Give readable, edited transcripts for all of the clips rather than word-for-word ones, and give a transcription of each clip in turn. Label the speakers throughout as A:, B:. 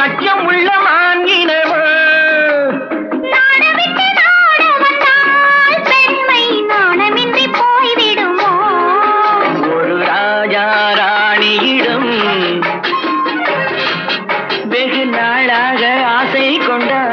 A: அச்சம் உள்ள மான்கினவோ
B: நாடவிட்டு நாட வந்தால் பெண்மை நாணமின்றி போய்விடுமோ?
A: ஒரு ராஜா ராணியிடம் வெகு நாளாக ஆசை கொண்டார்.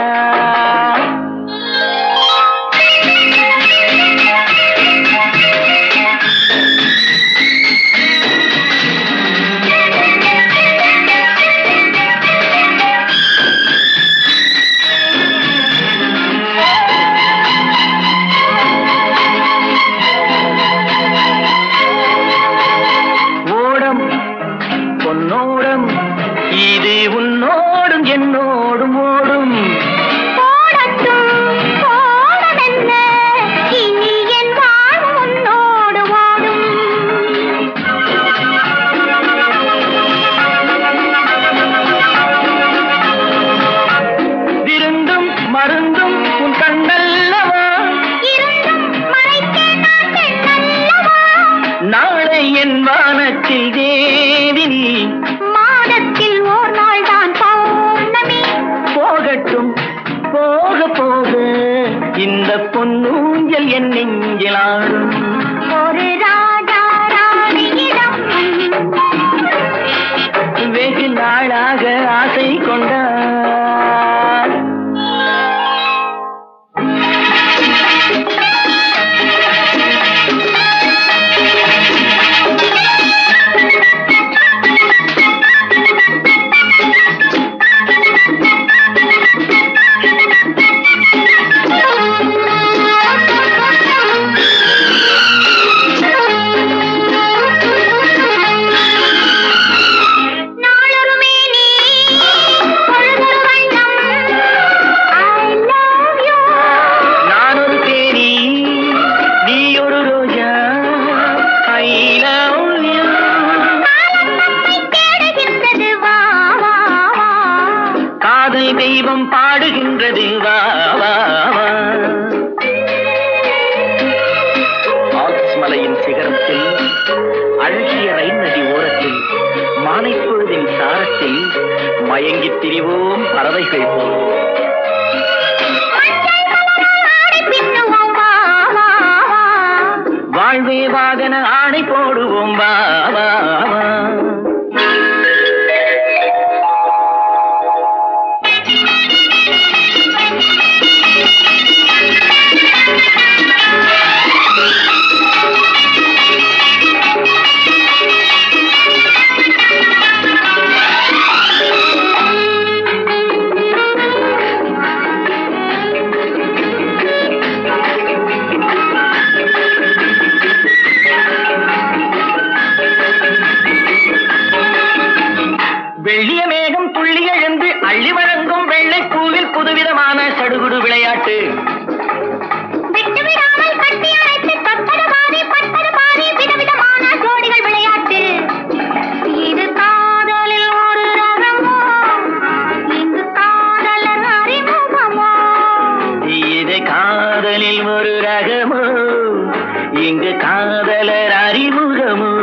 A: பொன்னோடும் இது உன்னோடும் என்னோடும் ஓடும்.
B: போடட்டும் போடவென்ன இனி என் வாழ்வு உன்னோடு ஓடும்.
A: விருந்தும் மருந்தும் உன் கண்ணல்லவா,
B: இருந்தும் மறைத்தே நான் பெண்ணல்லவா.
A: நாளை என் வானத்தில் தேவினி,
B: மாதத்தில் ஓர் நாள் தான் பௌர்ணமி.
A: போகட்டும் போக போக இந்த பொன்னூஞ்சல் என் நெஞ்சில் ஆடும்.
B: ஒரு ராஜா ராணியிடம்
A: வெகு நாளாக ஆசை கொண்டார். தெய்வம் பாடுகின்றது வா வா வா. ஆல்ப்ஸ் மலையின் சிகரத்தில், அழகிய ரைன் நதி ஓரத்தில், மாலைப்பொழுதின் சாரத்தில் மயங்கித் திரிவோம் பறவைகள் போல். வாழ்வே வாகன ஆணை போடுவோம் வா வா வா. வெள்ளிய மேகம் துள்ளி எழுந்து அள்ளி வழங்கும் வெள்ளை பூவில் புதுவிதமான சடுகுடு விளையாட்டு.
B: விட்டுவிடாமல் கட்டி அணைத்து தொட்டது பாதி பட்டது பாதி விதவிதமான ஜோடிகள் விளையாட்டு. இது காதலில் ஒரு ரகமோ, இங்கு காதலர் அறிமுகமோ?
A: இது காதலில் ஒரு ரகமோ, இங்கு காதலர் அறிமுகமோ?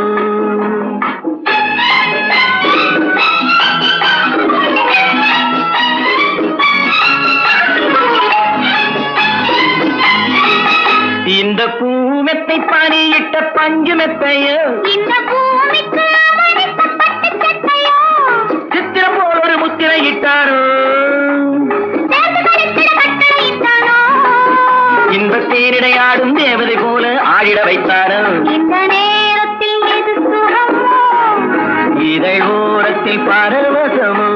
A: இந்த பூமெத்தை பணியிட்ட பஞ்சு மெத்தையோ,
B: இந்த பூமிக்கு அவனிக்கப்பட்ட சட்டையோ,
A: சித்திரம் போல் ஒரு முத்திரையிட்டாரோ,
B: சேர்ந்து கழித்திட கட்டளையிட்டானோ,
A: இன்பத் தேரிடையாடும் தேவதை போல ஆடிட வைத்தாரோ.
B: இந்த நேரத்தில் எது சுகமோ,
A: இதழ் ஓரத்தில் பரவசமோ?